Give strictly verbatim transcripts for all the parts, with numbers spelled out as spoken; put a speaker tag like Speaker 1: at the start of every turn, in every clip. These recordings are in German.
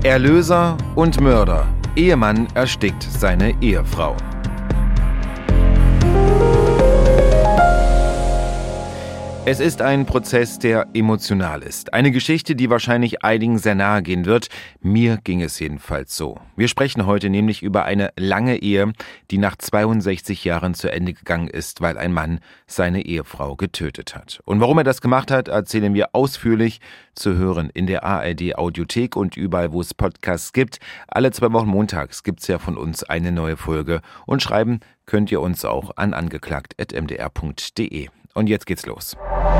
Speaker 1: Erlöser und Mörder. Ehemann erstickt seine Ehefrau. Es ist ein Prozess, der emotional ist. Eine Geschichte, die wahrscheinlich einigen sehr nahe gehen wird. Mir ging es jedenfalls so. Wir sprechen heute nämlich über eine lange Ehe, die nach zweiundsechzig Jahren zu Ende gegangen ist, weil ein Mann seine Ehefrau getötet hat. Und warum er das gemacht hat, erzählen wir ausführlich, zu hören in der A R D Audiothek und überall, wo es Podcasts gibt. Alle zwei Wochen montags gibt's ja von uns eine neue Folge. Und schreiben könnt ihr uns auch an angeklagt at m d r punkt d e. Und jetzt geht's los.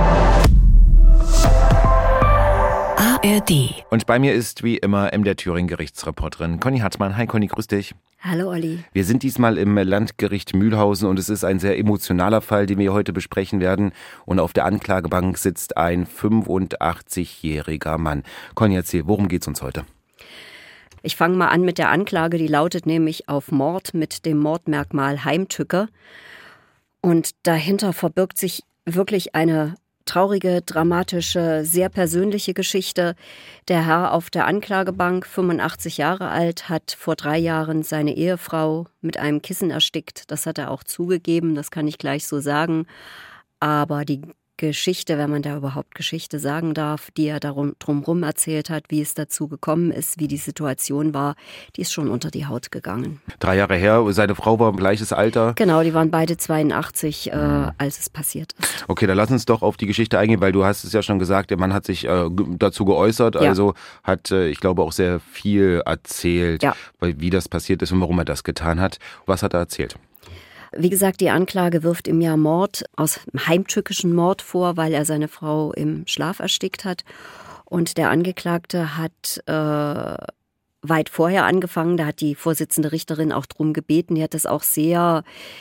Speaker 2: A R D.
Speaker 1: Und bei mir ist wie immer M D R Thüringen Gerichtsreporterin Conny Hartmann. Hi Conny, grüß dich.
Speaker 2: Hallo Olli.
Speaker 1: Wir sind diesmal im Landgericht Mühlhausen und es ist ein sehr emotionaler Fall, den wir heute besprechen werden. Und auf der Anklagebank sitzt ein fünfundachtzigjähriger Mann. Conny, erzähl, worum geht's uns heute?
Speaker 2: Ich fange mal an mit der Anklage, die lautet nämlich auf Mord mit dem Mordmerkmal Heimtücke. Und dahinter verbirgt sich wirklich eine traurige, dramatische, sehr persönliche Geschichte. Der Herr auf der Anklagebank, fünfundachtzig Jahre alt, hat vor drei Jahren seine Ehefrau mit einem Kissen erstickt. Das hat er auch zugegeben, das kann ich gleich so sagen. Aber die Geschichte, wenn man da überhaupt Geschichte sagen darf, die er darum drumherum erzählt hat, wie es dazu gekommen ist, wie die Situation war, die ist schon unter die Haut gegangen.
Speaker 1: Drei Jahre her, seine Frau war im gleiches Alter.
Speaker 2: Genau, die waren beide zweiundachtzig, äh, mhm. als es passiert ist.
Speaker 1: Okay, dann lass uns doch auf die Geschichte eingehen, weil du hast es ja schon gesagt, der Mann hat sich äh, dazu geäußert, ja. also hat, äh, ich glaube, auch sehr viel erzählt,
Speaker 2: ja.
Speaker 1: wie das passiert ist und warum er das getan hat. Was hat er erzählt?
Speaker 2: Wie gesagt, die Anklage wirft ihm ja Mord aus heimtückischen Mord vor, weil er seine Frau im Schlaf erstickt hat. Und der Angeklagte hat äh, weit vorher angefangen, da hat die Vorsitzende Richterin auch drum gebeten, die hat das auch sehr...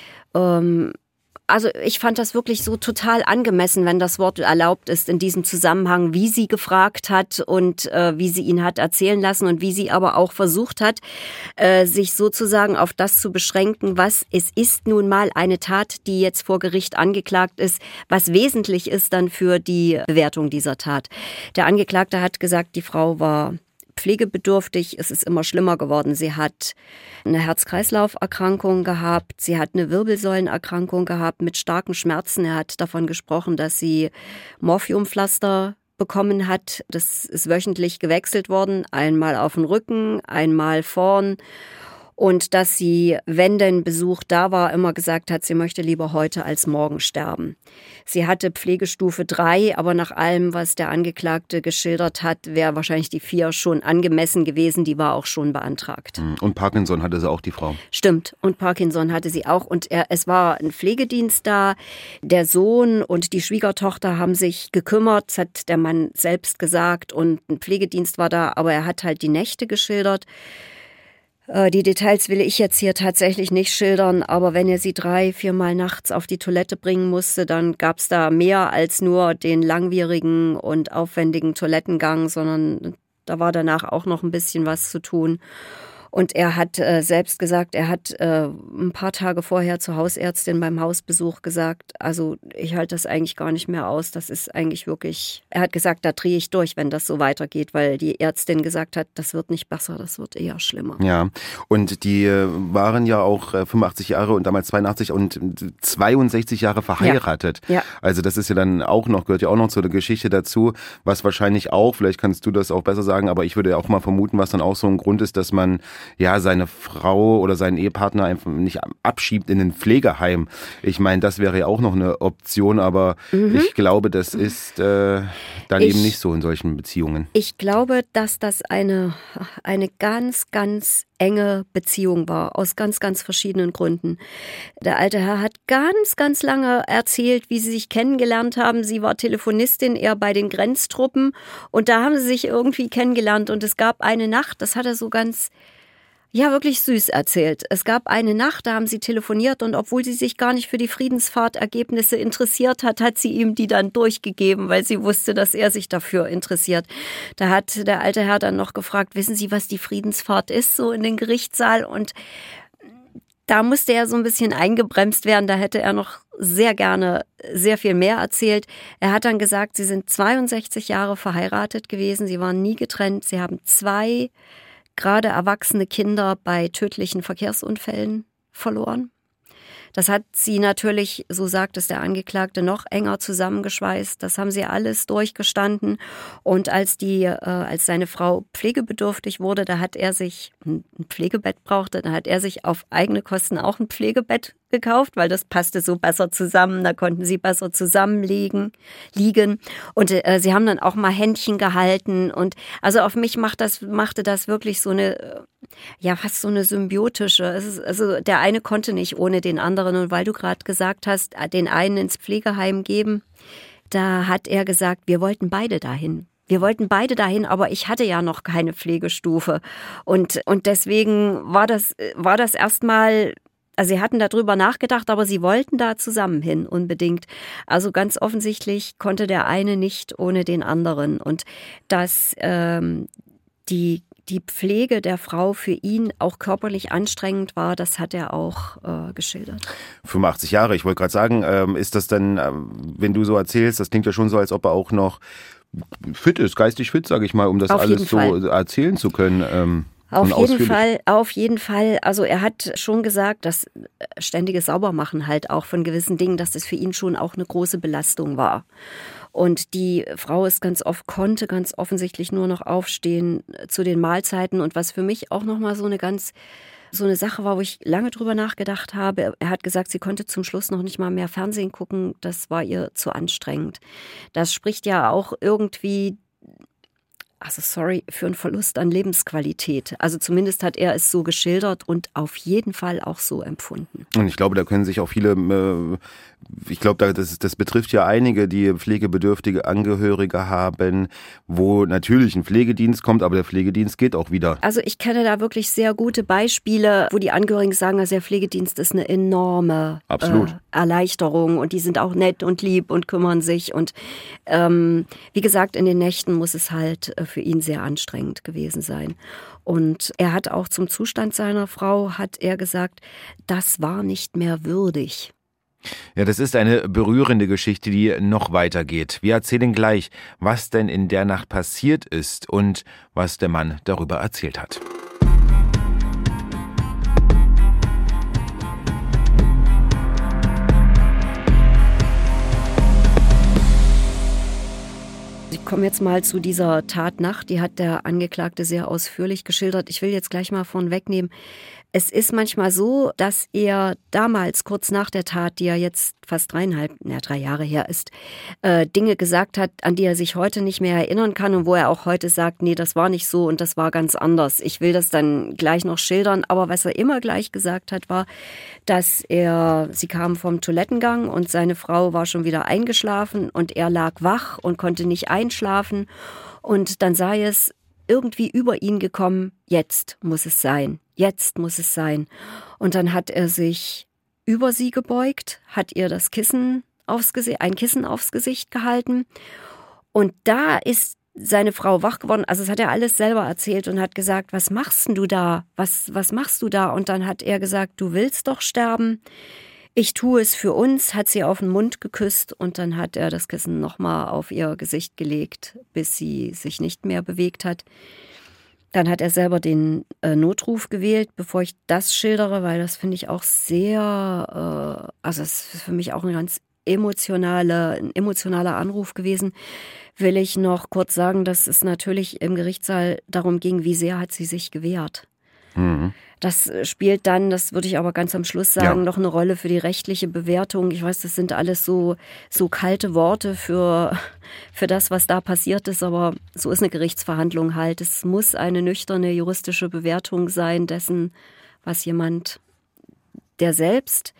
Speaker 2: Ähm, Also ich fand das wirklich so total angemessen, wenn das Wort erlaubt ist in diesem Zusammenhang, wie sie gefragt hat und äh, wie sie ihn hat erzählen lassen und wie sie aber auch versucht hat, äh, sich sozusagen auf das zu beschränken, was es ist nun mal eine Tat, die jetzt vor Gericht angeklagt ist, was wesentlich ist dann für die Bewertung dieser Tat. Der Angeklagte hat gesagt, die Frau war pflegebedürftig, es ist immer schlimmer geworden. Sie hat eine Herz-Kreislauf-Erkrankung gehabt, sie hat eine Wirbelsäulenerkrankung gehabt mit starken Schmerzen. Er hat davon gesprochen, dass sie Morphiumpflaster bekommen hat. Das ist wöchentlich gewechselt worden, einmal auf den Rücken, einmal vorn. Und dass sie, wenn denn Besuch da war, immer gesagt hat, sie möchte lieber heute als morgen sterben. Sie hatte Pflegestufe drei, aber nach allem, was der Angeklagte geschildert hat, wäre wahrscheinlich die vier schon angemessen gewesen. Die war auch schon beantragt.
Speaker 1: Und Parkinson hatte sie auch, die Frau?
Speaker 2: Stimmt, und Parkinson hatte sie auch. Und er, es war ein Pflegedienst da. Der Sohn und die Schwiegertochter haben sich gekümmert, das hat der Mann selbst gesagt. Und ein Pflegedienst war da, aber er hat halt die Nächte geschildert. Die Details will ich jetzt hier tatsächlich nicht schildern, aber wenn er sie drei, viermal nachts auf die Toilette bringen musste, dann gab es da mehr als nur den langwierigen und aufwendigen Toilettengang, sondern da war danach auch noch ein bisschen was zu tun. Und er hat äh, selbst gesagt, er hat äh, ein paar Tage vorher zur Hausärztin beim Hausbesuch gesagt, also ich halte das eigentlich gar nicht mehr aus, das ist eigentlich wirklich, er hat gesagt, da drehe ich durch, wenn das so weitergeht, weil die Ärztin gesagt hat, das wird nicht besser, das wird eher schlimmer.
Speaker 1: Ja, und die waren ja auch fünfundachtzig Jahre und damals zweiundachtzig und zweiundsechzig Jahre verheiratet.
Speaker 2: Ja. Ja.
Speaker 1: Also das ist ja dann auch noch, gehört ja auch noch zu der Geschichte dazu, was wahrscheinlich auch, vielleicht kannst du das auch besser sagen, aber ich würde ja auch mal vermuten, was dann auch so ein Grund ist, dass man ja seine Frau oder seinen Ehepartner einfach nicht abschiebt in ein Pflegeheim. Ich meine, das wäre ja auch noch eine Option, aber mhm. ich glaube, das ist äh, dann ich, eben nicht so in solchen Beziehungen.
Speaker 2: Ich glaube, dass das eine, eine ganz, ganz enge Beziehung war, aus ganz, ganz verschiedenen Gründen. Der alte Herr hat ganz, ganz lange erzählt, wie sie sich kennengelernt haben. Sie war Telefonistin, er bei den Grenztruppen und da haben sie sich irgendwie kennengelernt und es gab eine Nacht, das hat er so ganz... Ja, wirklich süß erzählt. Es gab eine Nacht, da haben sie telefoniert und obwohl sie sich gar nicht für die Friedensfahrtergebnisse interessiert hat, hat sie ihm die dann durchgegeben, weil sie wusste, dass er sich dafür interessiert. Da hat der alte Herr dann noch gefragt, wissen Sie, was die Friedensfahrt ist, so in den Gerichtssaal? Und da musste er so ein bisschen eingebremst werden, da hätte er noch sehr gerne sehr viel mehr erzählt. Er hat dann gesagt, sie sind zweiundsechzig Jahre verheiratet gewesen, sie waren nie getrennt, sie haben zwei gerade erwachsene Kinder bei tödlichen Verkehrsunfällen verloren. Das hat sie natürlich, so sagt es der Angeklagte, noch enger zusammengeschweißt. Das haben sie alles durchgestanden. Und als die, äh, als seine Frau pflegebedürftig wurde, da hat er sich ein Pflegebett brauchte, da hat er sich auf eigene Kosten auch ein Pflegebett gekauft, weil das passte so besser zusammen. Da konnten sie besser zusammenliegen, liegen. Und äh, sie haben dann auch mal Händchen gehalten. Und also auf mich macht das, machte das wirklich so eine, ja, fast so eine symbiotische. Es ist, also der eine konnte nicht ohne den anderen. Und weil du gerade gesagt hast, den einen ins Pflegeheim geben, da hat er gesagt, wir wollten beide dahin. Wir wollten beide dahin, aber ich hatte ja noch keine Pflegestufe. Und, und deswegen war das, war das erstmal, also sie hatten darüber nachgedacht, aber sie wollten da zusammen hin, unbedingt. Also ganz offensichtlich konnte der eine nicht ohne den anderen. Und dass ähm, die die Pflege der Frau für ihn auch körperlich anstrengend war, das hat er auch äh, geschildert.
Speaker 1: fünfundachtzig Jahre, ich wollte gerade sagen, ähm, ist das dann, äh, wenn du so erzählst, das klingt ja schon so, als ob er auch noch fit ist, geistig fit, sage ich mal, um das
Speaker 2: Auf
Speaker 1: alles so
Speaker 2: Fall.
Speaker 1: erzählen zu können. Ähm,
Speaker 2: auf jeden Fall, auf jeden Fall. Also er hat schon gesagt, dass ständiges Saubermachen halt auch von gewissen Dingen, dass das für ihn schon auch eine große Belastung war. Und die Frau ist ganz oft, konnte ganz offensichtlich nur noch aufstehen zu den Mahlzeiten. Und was für mich auch nochmal so eine ganz, so eine Sache war, wo ich lange drüber nachgedacht habe. Er hat gesagt, sie konnte zum Schluss noch nicht mal mehr Fernsehen gucken. Das war ihr zu anstrengend. Das spricht ja auch irgendwie, also sorry, für einen Verlust an Lebensqualität. Also zumindest hat er es so geschildert und auf jeden Fall auch so empfunden.
Speaker 1: Und ich glaube, da können sich auch viele, äh, ich glaube, das, das betrifft ja einige, die pflegebedürftige Angehörige haben, wo natürlich ein Pflegedienst kommt, aber der Pflegedienst geht auch wieder.
Speaker 2: Also ich kenne da wirklich sehr gute Beispiele, wo die Angehörigen sagen, dass der Pflegedienst ist eine enorme
Speaker 1: Absolut.
Speaker 2: Äh, Erleichterung und die sind auch nett und lieb und kümmern sich. Und ähm, wie gesagt, in den Nächten muss es halt äh, für ihn sehr anstrengend gewesen sein. Und er hat auch zum Zustand seiner Frau, hat er gesagt, das war nicht mehr würdig.
Speaker 1: Ja, das ist eine berührende Geschichte, die noch weitergeht. Wir erzählen gleich, was denn in der Nacht passiert ist und was der Mann darüber erzählt hat.
Speaker 2: Ich komme jetzt mal zu dieser Tatnacht, die hat der Angeklagte sehr ausführlich geschildert. Ich will jetzt gleich mal vorn wegnehmen. Es ist manchmal so, dass er damals, kurz nach der Tat, die ja jetzt fast dreieinhalb, ja, drei Jahre her ist, äh, Dinge gesagt hat, an die er sich heute nicht mehr erinnern kann und wo er auch heute sagt, nee, das war nicht so und das war ganz anders. Ich will das dann gleich noch schildern, aber was er immer gleich gesagt hat, war, dass er, sie kam vom Toilettengang und seine Frau war schon wieder eingeschlafen und er lag wach und konnte nicht einschlafen und dann sei es irgendwie über ihn gekommen, jetzt muss es sein. Jetzt muss es sein. Und dann hat er sich über sie gebeugt, hat ihr das Kissen aufs Gesicht, ein Kissen aufs Gesicht gehalten. Und da ist seine Frau wach geworden. Also das hat er alles selber erzählt und hat gesagt, was machst denn du da? Was, was machst du da? Und dann hat er gesagt, du willst doch sterben. Ich tue es für uns, hat sie auf den Mund geküsst und dann hat er das Kissen nochmal auf ihr Gesicht gelegt, bis sie sich nicht mehr bewegt hat. Dann hat er selber den äh, Notruf gewählt, bevor ich das schildere, weil das finde ich auch sehr, äh, also es ist für mich auch ein ganz emotionale, ein emotionaler Anruf gewesen, will ich noch kurz sagen, dass es natürlich im Gerichtssaal darum ging, wie sehr hat sie sich gewehrt. Mhm. Das spielt dann, das würde ich aber ganz am Schluss sagen, ja, noch eine Rolle für die rechtliche Bewertung. Ich weiß, das sind alles so, so kalte Worte für, für das, was da passiert ist, aber so ist eine Gerichtsverhandlung halt. Es muss eine nüchterne juristische Bewertung sein dessen, was jemand, der selbst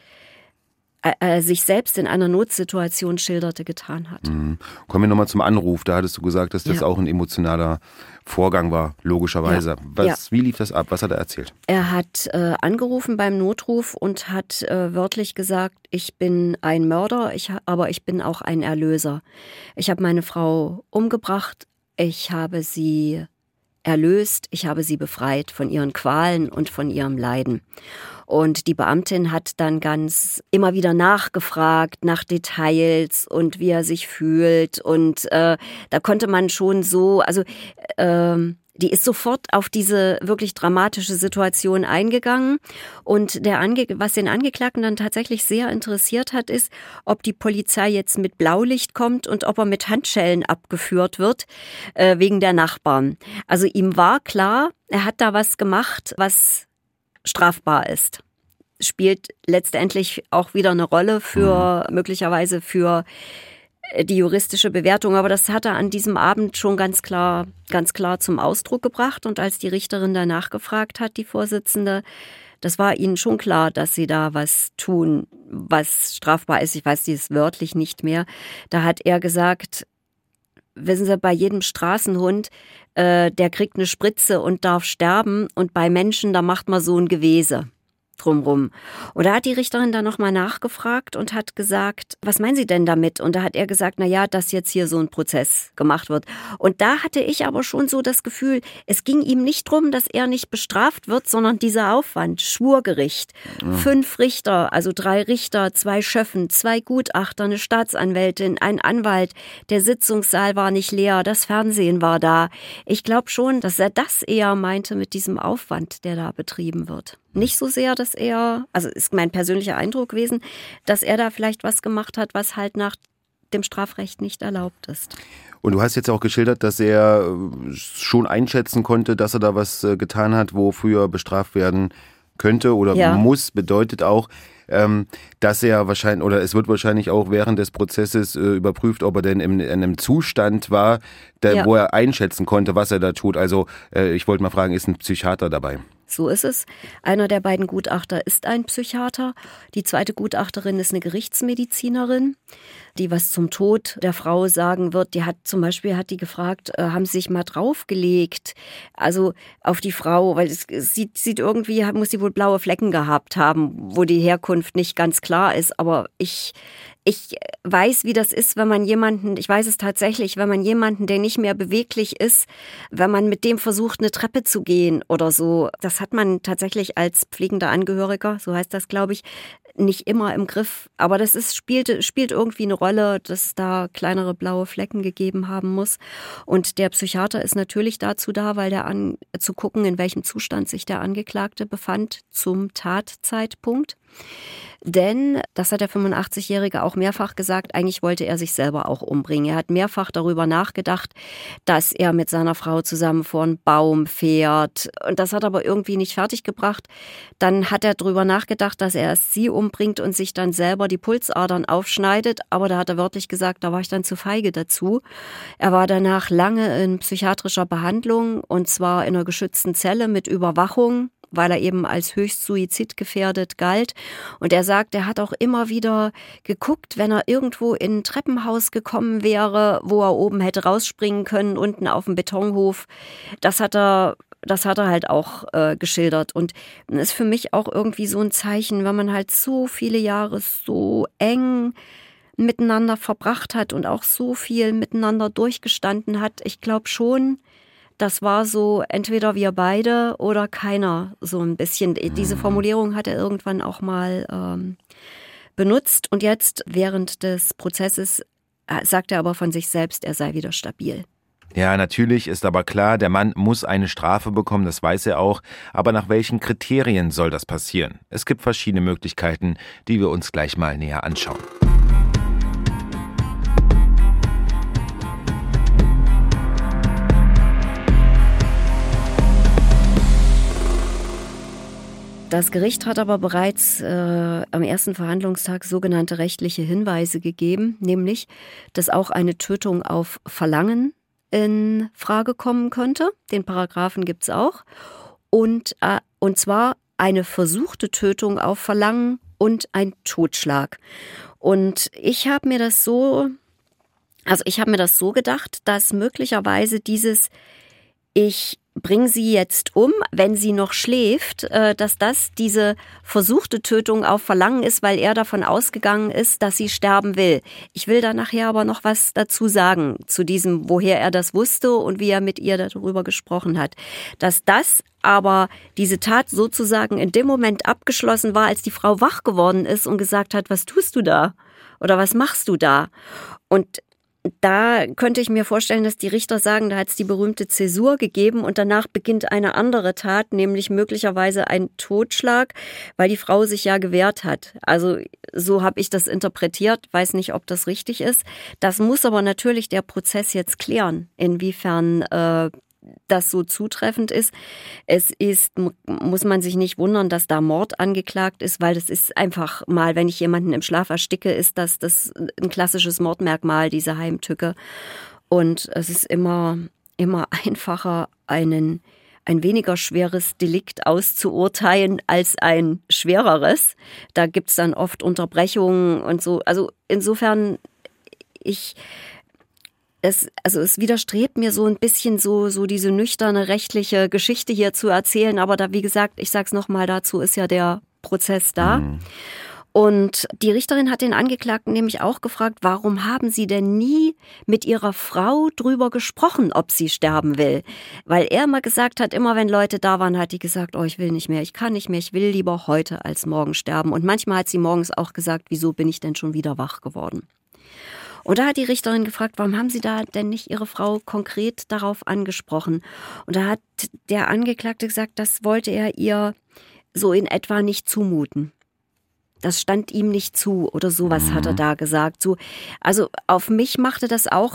Speaker 2: äh, sich selbst in einer Notsituation schilderte, getan hat.
Speaker 1: Mhm. Kommen wir nochmal zum Anruf. Da hattest du gesagt, dass das ja auch ein emotionaler Vorgang war, logischerweise. Ja. Was, ja. Wie lief das ab? Was hat er erzählt?
Speaker 2: Er hat äh, angerufen beim Notruf und hat äh, wörtlich gesagt, ich bin ein Mörder, ich, aber ich bin auch ein Erlöser. Ich habe meine Frau umgebracht, ich habe sie erlöst, ich habe sie befreit von ihren Qualen und von ihrem Leiden. Und die Beamtin hat dann ganz immer wieder nachgefragt nach Details und wie er sich fühlt. Und äh, da konnte man schon so, also äh, Die ist sofort auf diese wirklich dramatische Situation eingegangen. Und der Ange- was den Angeklagten dann tatsächlich sehr interessiert hat, ist, ob die Polizei jetzt mit Blaulicht kommt und ob er mit Handschellen abgeführt wird, äh, wegen der Nachbarn. Also ihm war klar, er hat da was gemacht, was strafbar ist. Spielt letztendlich auch wieder eine Rolle für, mhm. möglicherweise für die juristische Bewertung, aber das hat er an diesem Abend schon ganz klar, ganz klar zum Ausdruck gebracht. Und als die Richterin danach gefragt hat, die Vorsitzende, das war ihnen schon klar, dass sie da was tun, was strafbar ist. Ich weiß dies wörtlich nicht mehr. Da hat er gesagt, wissen Sie, bei jedem Straßenhund, äh, der kriegt eine Spritze und darf sterben. Und bei Menschen, da macht man so ein Gewese drumrum. Und da hat die Richterin dann nochmal nachgefragt und hat gesagt, was meinen Sie denn damit? Und da hat er gesagt, na ja, dass jetzt hier so ein Prozess gemacht wird. Und da hatte ich aber schon so das Gefühl, es ging ihm nicht drum, dass er nicht bestraft wird, sondern dieser Aufwand, Schwurgericht, ja. Fünf Richter, also drei Richter, zwei Schöffen, zwei Gutachter, eine Staatsanwältin, ein Anwalt, der Sitzungssaal war nicht leer, das Fernsehen war da. Ich glaube schon, dass er das eher meinte mit diesem Aufwand, der da betrieben wird. Nicht so sehr, dass er, also ist mein persönlicher Eindruck gewesen, dass er da vielleicht was gemacht hat, was halt nach dem Strafrecht nicht erlaubt ist.
Speaker 3: Und du hast jetzt auch geschildert, dass er schon einschätzen konnte, dass er da was getan hat, wofür er bestraft werden könnte oder ja. muss, bedeutet auch, ähm, dass er wahrscheinlich, oder es wird wahrscheinlich auch während des Prozesses äh, überprüft, ob er denn in, in einem Zustand war, der, ja. wo er einschätzen konnte, was er da tut. Also äh, ich wollte mal fragen, ist ein Psychiater dabei?
Speaker 2: So ist es. Einer der beiden Gutachter ist ein Psychiater. Die zweite Gutachterin ist eine Gerichtsmedizinerin, die was zum Tod der Frau sagen wird. Die hat zum Beispiel hat die gefragt, äh, haben Sie sich mal draufgelegt? Also auf die Frau, weil es, es sieht, sieht irgendwie, muss sie wohl blaue Flecken gehabt haben, wo die Herkunft nicht ganz klar ist. Aber ich Ich weiß, wie das ist, wenn man jemanden, ich weiß es tatsächlich, wenn man jemanden, der nicht mehr beweglich ist, wenn man mit dem versucht, eine Treppe zu gehen oder so, das hat man tatsächlich als pflegender Angehöriger, so heißt das, glaube ich, nicht immer im Griff. Aber das ist, spielt, spielt irgendwie eine Rolle, dass es da kleinere blaue Flecken gegeben haben muss. Und der Psychiater ist natürlich dazu da, weil der an, zu gucken, in welchem Zustand sich der Angeklagte befand zum Tatzeitpunkt. Denn, das hat der fünfundachtzigjährige auch mehrfach gesagt, eigentlich wollte er sich selber auch umbringen. Er hat mehrfach darüber nachgedacht, dass er mit seiner Frau zusammen vor einen Baum fährt. Und das hat aber irgendwie nicht fertiggebracht. Dann hat er darüber nachgedacht, dass er erst sie umbringt und sich dann selber die Pulsadern aufschneidet. Aber da hat er wörtlich gesagt, da war ich dann zu feige dazu. Er war danach lange in psychiatrischer Behandlung und zwar in einer geschützten Zelle mit Überwachung, weil er eben als höchst suizidgefährdet galt. Und er sagt, er hat auch immer wieder geguckt, wenn er irgendwo in ein Treppenhaus gekommen wäre, wo er oben hätte rausspringen können, unten auf dem Betonhof. Das hat er, das hat er halt auch äh, geschildert. Und das ist für mich auch irgendwie so ein Zeichen, wenn man halt so viele Jahre so eng miteinander verbracht hat und auch so viel miteinander durchgestanden hat. Ich glaube schon, das war so entweder wir beide oder keiner, so ein bisschen. Diese Formulierung hat er irgendwann auch mal ähm, benutzt. Und jetzt während des Prozesses sagt er aber von sich selbst, er sei wieder stabil.
Speaker 1: Ja, natürlich ist aber klar, der Mann muss eine Strafe bekommen, das weiß er auch. Aber nach welchen Kriterien soll das passieren? Es gibt verschiedene Möglichkeiten, die wir uns gleich mal näher anschauen.
Speaker 2: Das Gericht hat aber bereits äh, am ersten Verhandlungstag sogenannte rechtliche Hinweise gegeben, nämlich, dass auch eine Tötung auf Verlangen in Frage kommen könnte. Den Paragraphen gibt's auch. Und, äh, und zwar eine versuchte Tötung auf Verlangen und ein Totschlag. Und ich habe mir das so, also ich habe mir das so gedacht, dass möglicherweise dieses Ich bring sie jetzt um, wenn sie noch schläft, dass das diese versuchte Tötung auf Verlangen ist, weil er davon ausgegangen ist, dass sie sterben will. Ich will da nachher aber noch was dazu sagen, zu diesem, woher er das wusste und wie er mit ihr darüber gesprochen hat. Dass das aber diese Tat sozusagen in dem Moment abgeschlossen war, als die Frau wach geworden ist und gesagt hat, was tust du da? Oder was machst du da? Und da könnte ich mir vorstellen, dass die Richter sagen, da hat es die berühmte Zäsur gegeben und danach beginnt eine andere Tat, nämlich möglicherweise ein Totschlag, weil die Frau sich ja gewehrt hat. Also so habe ich das interpretiert, weiß nicht, ob das richtig ist. Das muss aber natürlich der Prozess jetzt klären, inwiefern äh, das so zutreffend ist. Es ist, muss man sich nicht wundern, dass da Mord angeklagt ist, weil das ist einfach mal, wenn ich jemanden im Schlaf ersticke, ist das, das ein klassisches Mordmerkmal, diese Heimtücke. Und es ist immer, immer einfacher, einen, ein weniger schweres Delikt auszuurteilen als ein schwereres. Da gibt es dann oft Unterbrechungen und so. Also insofern, ich... Es, also es widerstrebt mir so ein bisschen so, so diese nüchterne rechtliche Geschichte hier zu erzählen. Aber da, wie gesagt, ich sag's nochmal, dazu ist ja der Prozess da. Mhm. Und die Richterin hat den Angeklagten nämlich auch gefragt, warum haben Sie denn nie mit Ihrer Frau drüber gesprochen, ob sie sterben will? Weil er immer gesagt hat, immer wenn Leute da waren, hat die gesagt, oh, ich will nicht mehr, ich kann nicht mehr, ich will lieber heute als morgen sterben. Und manchmal hat sie morgens auch gesagt, wieso bin ich denn schon wieder wach geworden? Und da hat die Richterin gefragt, warum haben Sie da denn nicht Ihre Frau konkret darauf angesprochen? Und da hat der Angeklagte gesagt, das wollte er ihr so in etwa nicht zumuten. Das stand ihm nicht zu oder sowas mhm. hat er da gesagt. So, also auf mich machte das auch,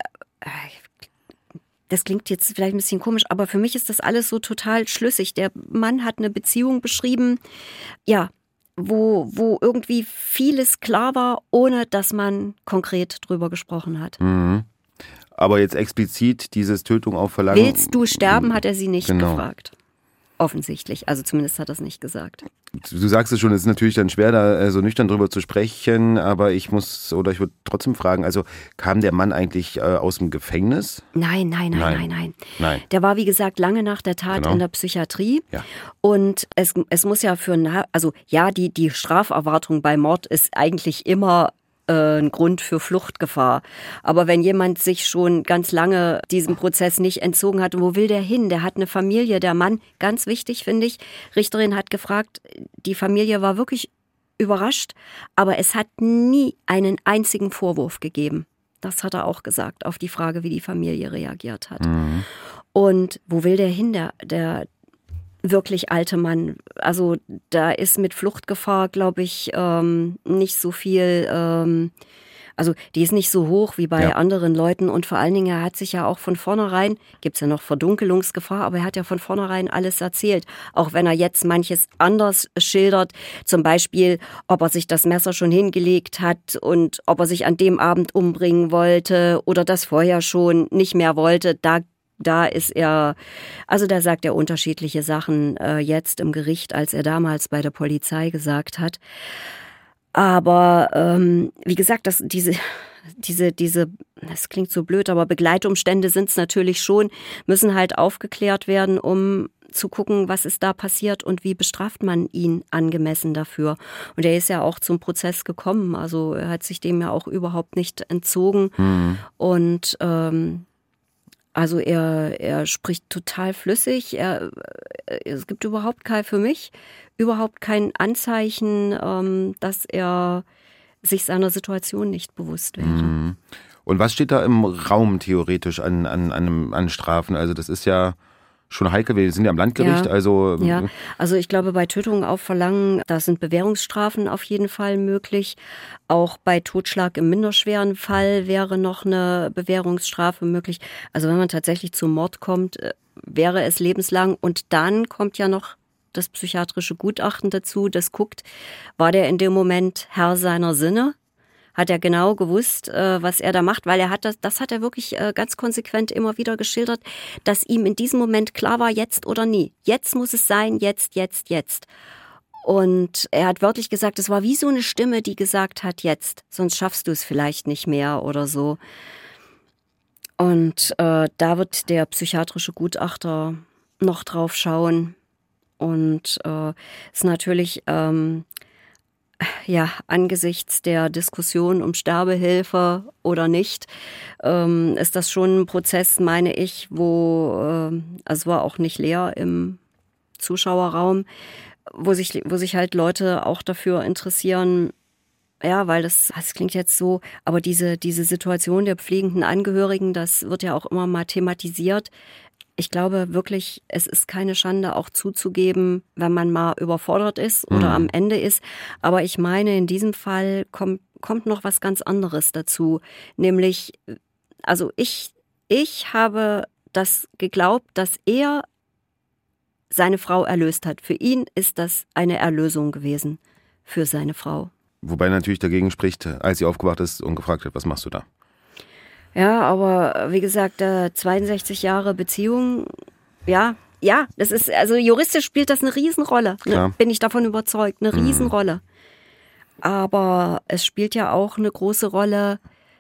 Speaker 2: das klingt jetzt vielleicht ein bisschen komisch, aber für mich ist das alles so total schlüssig. Der Mann hat eine Beziehung beschrieben, ja, Wo, wo irgendwie vieles klar war, ohne dass man konkret drüber gesprochen hat.
Speaker 3: Mhm. Aber jetzt explizit dieses Tötung auf Verlangen.
Speaker 2: Willst du sterben, hat er sie nicht genau. gefragt. Offensichtlich, also zumindest hat er es nicht gesagt.
Speaker 3: Du sagst es schon, es ist natürlich dann schwer, da so nüchtern drüber zu sprechen, aber ich muss, oder ich würde trotzdem fragen, also kam der Mann eigentlich äh, aus dem Gefängnis?
Speaker 2: Nein, nein, nein, nein, nein,
Speaker 3: nein.
Speaker 2: Der war, wie gesagt, lange nach der Tat genau. in der Psychiatrie. Ja. Und es, es muss ja für, also ja, die, die Straferwartung bei Mord ist eigentlich immer ein Grund für Fluchtgefahr. Aber wenn jemand sich schon ganz lange diesem Prozess nicht entzogen hat, wo will der hin? Der hat eine Familie, der Mann, ganz wichtig finde ich, Richterin hat gefragt, die Familie war wirklich überrascht, aber es hat nie einen einzigen Vorwurf gegeben. Das hat er auch gesagt, auf die Frage, wie die Familie reagiert hat. Mhm. Und wo will der hin, der, der wirklich alte Mann? Also da ist mit Fluchtgefahr, glaube ich, ähm, nicht so viel, ähm, also die ist nicht so hoch wie bei ja. anderen Leuten und vor allen Dingen, er hat sich ja auch von vornherein, gibt es ja noch Verdunkelungsgefahr, aber er hat ja von vornherein alles erzählt, auch wenn er jetzt manches anders schildert, zum Beispiel, ob er sich das Messer schon hingelegt hat und ob er sich an dem Abend umbringen wollte oder das vorher schon nicht mehr wollte, da Da ist er, also da sagt er unterschiedliche Sachen äh, jetzt im Gericht, als er damals bei der Polizei gesagt hat. Aber ähm, wie gesagt, das, diese, diese, diese, das klingt so blöd, aber Begleitumstände sind es natürlich schon, müssen halt aufgeklärt werden, um zu gucken, was ist da passiert und wie bestraft man ihn angemessen dafür. Und er ist ja auch zum Prozess gekommen, also er hat sich dem ja auch überhaupt nicht entzogen. Mhm. Und ähm, Also er, er spricht total flüssig, er, es gibt überhaupt kein, für mich, überhaupt kein Anzeichen, ähm, dass er sich seiner Situation nicht bewusst wäre.
Speaker 3: Und was steht da im Raum theoretisch an, an, an, an Strafen? Also das ist ja schon heikel, wir sind ja am Landgericht,
Speaker 2: ja,
Speaker 3: also...
Speaker 2: Ja, also ich glaube, bei Tötung auf Verlangen, da sind Bewährungsstrafen auf jeden Fall möglich. Auch bei Totschlag im minderschweren Fall wäre noch eine Bewährungsstrafe möglich. Also wenn man tatsächlich zum Mord kommt, wäre es lebenslang. Und dann kommt ja noch das psychiatrische Gutachten dazu, das guckt, war der in dem Moment Herr seiner Sinne? Hat er genau gewusst, was er da macht, weil er hat das, das hat er wirklich ganz konsequent immer wieder geschildert, dass ihm in diesem Moment klar war, jetzt oder nie. Jetzt muss es sein, jetzt, jetzt, jetzt. Und er hat wörtlich gesagt, es war wie so eine Stimme, die gesagt hat, jetzt, sonst schaffst du es vielleicht nicht mehr oder so. Und äh, da wird der psychiatrische Gutachter noch drauf schauen. Und äh, ist natürlich... Ähm, Ja, angesichts der Diskussion um Sterbehilfe oder nicht, ähm, ist das schon ein Prozess, meine ich, wo, äh, also es war auch nicht leer im Zuschauerraum, wo sich, wo sich halt Leute auch dafür interessieren, Ja, weil das, das klingt jetzt so, aber diese, diese Situation der pflegenden Angehörigen, das wird ja auch immer mal thematisiert. Ich glaube wirklich, es ist keine Schande, auch zuzugeben, wenn man mal überfordert ist oder mhm. am Ende ist. Aber ich meine, in diesem Fall kommt, kommt noch was ganz anderes dazu. Nämlich, also ich, ich habe das geglaubt, dass er seine Frau erlöst hat. Für ihn ist das eine Erlösung gewesen, für seine Frau.
Speaker 3: Wobei natürlich dagegen spricht, als sie aufgewacht ist und gefragt hat, was machst du da?
Speaker 2: Ja, aber wie gesagt, zweiundsechzig Jahre Beziehung, ja, ja, das ist, also juristisch spielt das eine Riesenrolle, ne, bin ich davon überzeugt, eine Riesenrolle. Mhm. Aber es spielt ja auch eine große Rolle,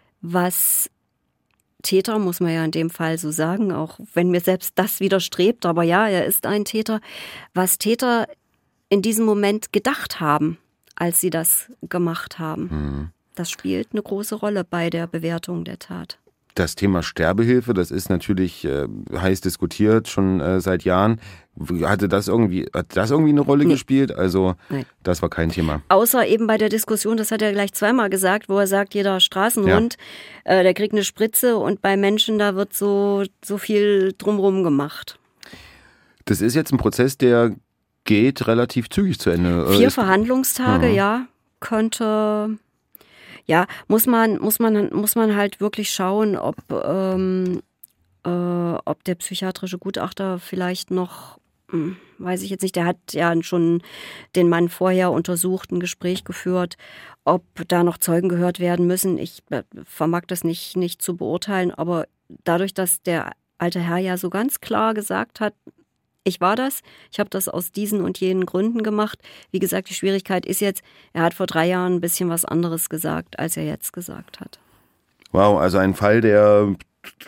Speaker 2: was Täter, muss man ja in dem Fall so sagen, auch wenn mir selbst das widerstrebt, aber ja, er ist ein Täter, was Täter in diesem Moment gedacht haben, als sie das gemacht haben. Mhm. Das spielt eine große Rolle bei der Bewertung der Tat.
Speaker 3: Das Thema Sterbehilfe, das ist natürlich äh, heiß diskutiert, schon äh, seit Jahren. Hatte das irgendwie, hat das irgendwie eine Rolle nee. gespielt? Also nee. Das war kein Thema.
Speaker 2: Außer eben bei der Diskussion, das hat er gleich zweimal gesagt, wo er sagt, jeder Straßenhund, ja. äh, der kriegt eine Spritze und bei Menschen, da wird so, so viel drumherum gemacht. Das
Speaker 3: ist jetzt ein Prozess, der geht relativ zügig zu Ende.
Speaker 2: Vier ist, Verhandlungstage, mhm. ja, könnte... Ja, muss man, muss man, muss man halt wirklich schauen, ob, ähm, äh, ob der psychiatrische Gutachter vielleicht noch, hm, weiß ich jetzt nicht, der hat ja schon den Mann vorher untersucht, ein Gespräch geführt, ob da noch Zeugen gehört werden müssen. Ich vermag das nicht, nicht zu beurteilen, aber dadurch, dass der alte Herr ja so ganz klar gesagt hat, ich war das, ich habe das aus diesen und jenen Gründen gemacht. Wie gesagt, die Schwierigkeit ist jetzt, er hat vor drei Jahren ein bisschen was anderes gesagt, als er jetzt gesagt hat.
Speaker 3: Wow, also ein Fall, der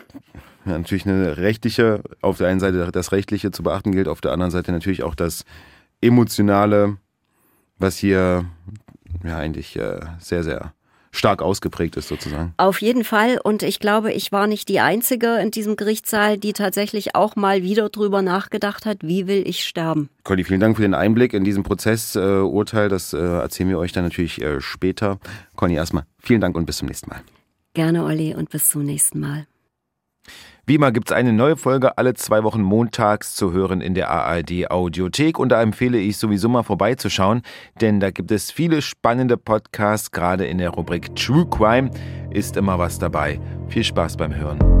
Speaker 3: ja, natürlich eine rechtliche, auf der einen Seite das Rechtliche zu beachten gilt, auf der anderen Seite natürlich auch das Emotionale, was hier ja eigentlich äh, sehr, sehr stark ausgeprägt ist sozusagen.
Speaker 2: Auf jeden Fall, und ich glaube, ich war nicht die Einzige in diesem Gerichtssaal, die tatsächlich auch mal wieder drüber nachgedacht hat, wie will ich sterben.
Speaker 3: Conny, vielen Dank für den Einblick in diesem Prozessurteil, äh, das äh, erzählen wir euch dann natürlich äh, später. Conny, erstmal vielen Dank und bis zum nächsten Mal.
Speaker 2: Gerne, Olli, und bis zum nächsten Mal.
Speaker 1: Wie immer gibt es eine neue Folge alle zwei Wochen montags zu hören in der A R D Audiothek und da empfehle ich sowieso mal vorbeizuschauen, denn da gibt es viele spannende Podcasts, gerade in der Rubrik True Crime ist immer was dabei. Viel Spaß beim Hören.